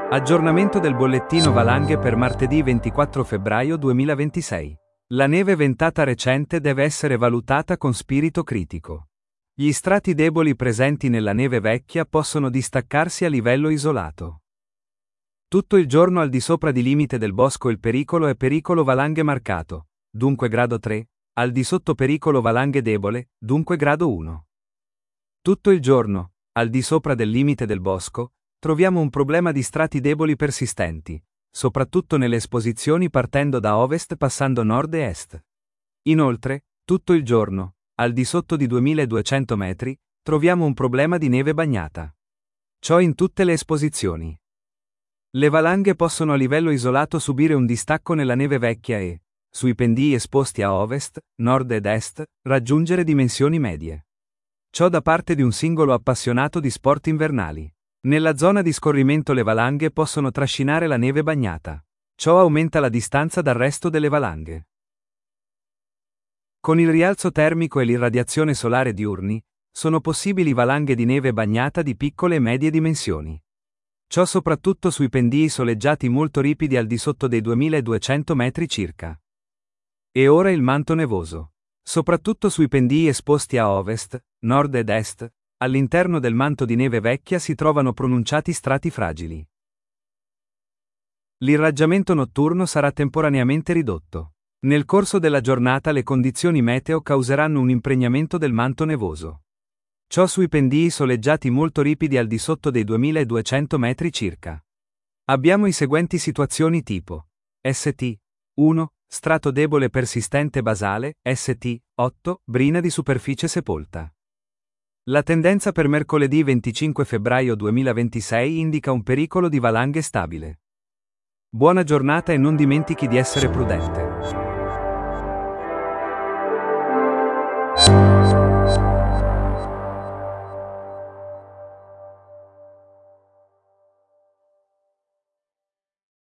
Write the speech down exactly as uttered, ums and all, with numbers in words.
Aggiornamento del bollettino valanghe per martedì ventiquattro febbraio duemilaventisei. La neve ventata recente deve essere valutata con spirito critico. Gli strati deboli presenti nella neve vecchia possono distaccarsi a livello isolato. Tutto il giorno al di sopra di limite del bosco il pericolo è pericolo valanghe marcato, dunque grado tre, al di sotto pericolo valanghe debole, dunque grado uno. Tutto il giorno, al di sopra del limite del bosco, troviamo un problema di strati deboli persistenti, soprattutto nelle esposizioni partendo da ovest passando nord e est. Inoltre, tutto il giorno, al di sotto di duemiladuecento metri, troviamo un problema di neve bagnata. Ciò in tutte le esposizioni. Le valanghe possono a livello isolato subire un distacco nella neve vecchia e, sui pendii esposti a ovest, nord ed est, raggiungere dimensioni medie. Ciò da parte di un singolo appassionato di sport invernali. Nella zona di scorrimento le valanghe possono trascinare la neve bagnata. Ciò aumenta la distanza dal resto delle valanghe. Con il rialzo termico e l'irradiazione solare diurni, sono possibili valanghe di neve bagnata di piccole e medie dimensioni. Ciò soprattutto sui pendii soleggiati molto ripidi al di sotto dei duemiladuecento metri circa. E ora il manto nevoso. Soprattutto sui pendii esposti a ovest, nord ed est, all'interno del manto di neve vecchia si trovano pronunciati strati fragili. L'irraggiamento notturno sarà temporaneamente ridotto. Nel corso della giornata le condizioni meteo causeranno un impregnamento del manto nevoso. Ciò sui pendii soleggiati molto ripidi al di sotto dei duemiladuecento metri circa. Abbiamo i seguenti situazioni tipo S T uno, strato debole persistente basale, S T otto, brina di superficie sepolta. La tendenza per mercoledì venticinque febbraio duemilaventisei indica un pericolo di valanghe stabile. Buona giornata e non dimentichi di essere prudente.